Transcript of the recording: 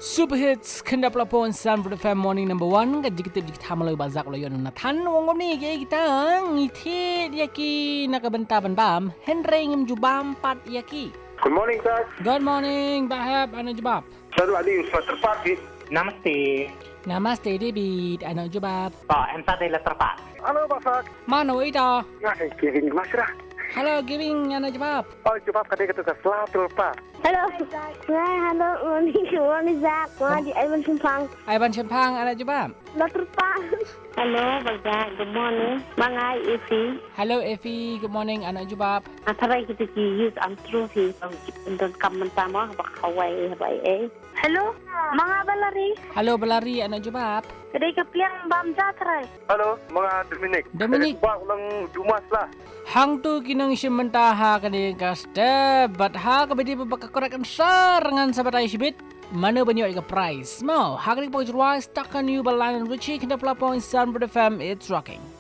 Super Hits kenda pelapon Sunford FM Morning number 1 kan jika malay bazak lo yon nathan wong ni kita ngiti yaki nakabenta bam Henry ngem jubam pat yaki. Good morning, sir. Good morning, Bahab ana jubab. Selalu ada Ustaz terpati. Namaste. Namaste David ana jubab. Pak, empat adalah terpak. Halo, Pak Sak. Mana ita? Nah, Kevin Masrah. Halo giving ana jubab. Oh, jawab kata selalu Pak. Hello. Hello, morning, Zak. Di Ivan Simpang. Ivan Simpang ana jubab. Dr. Pak. Hello, Bagja. Good morning. Mangai Ifi. Hello Effie, good morning ana jubab. Atarai kita use antro si untuk kamu sama bakawai baik. Hello, mga balari. Hello Belari ana jubab. Kedai kepiang bam jatrai. Halo, mga Dominic. Dominic. Bang ulang Jumas lah. Hang tu kinang simentaha kani kaste but ha kabidi babakakorak sarangan sabatai sibit mana banyak iga price mau hagrik pojruai stakkan you balan ruchi kinda pelapon Sunford FM it's rocking.